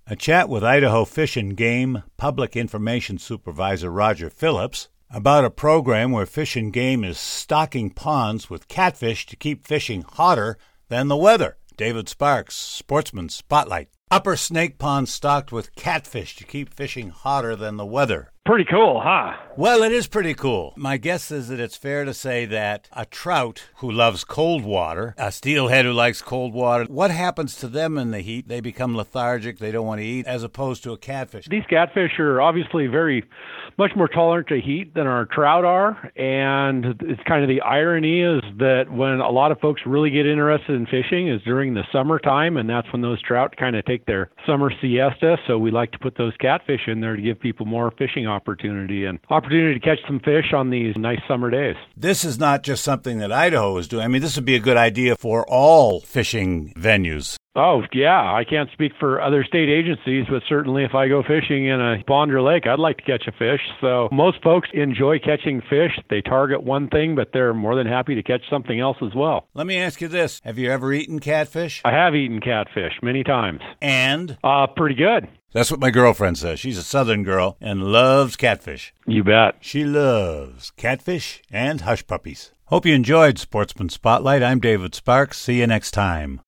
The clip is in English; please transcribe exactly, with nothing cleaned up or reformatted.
A chat with Idaho Fish and Game Public Information Supervisor Roger Phillips about a program where Fish and Game is stocking ponds with catfish to keep fishing hotter than the weather. David Sparks, Sportsman Spotlight. Upper Snake Pond stocked with catfish to keep fishing hotter than the weather. Pretty cool, huh? Well, it is pretty cool. My guess is that it's fair to say that a trout who loves cold water, a steelhead who likes cold water, what happens to them in the heat? They become lethargic, they don't want to eat, as opposed to a catfish. These catfish are obviously very much more tolerant to heat than our trout are, and it's kind of the irony is that when a lot of folks really get interested in fishing is during the summertime, and that's when those trout kind of take their summer siesta, so we like to put those catfish in there to give people more fishing opportunities. opportunity and opportunity to catch some fish on these nice summer days. This is not just something that Idaho is doing. I mean, this would be a good idea for all fishing venues. Oh, yeah. I can't speak for other state agencies, but certainly if I go fishing in a pond or lake, I'd like to catch a fish. So most folks enjoy catching fish. They target one thing, but they're more than happy to catch something else as well. Let me ask you this. Have you ever eaten catfish? I have eaten catfish many times. And? Uh, pretty good. That's what my girlfriend says. She's a Southern girl and loves catfish. You bet. She loves catfish and hush puppies. Hope you enjoyed Sportsman Spotlight. I'm David Sparks. See you next time.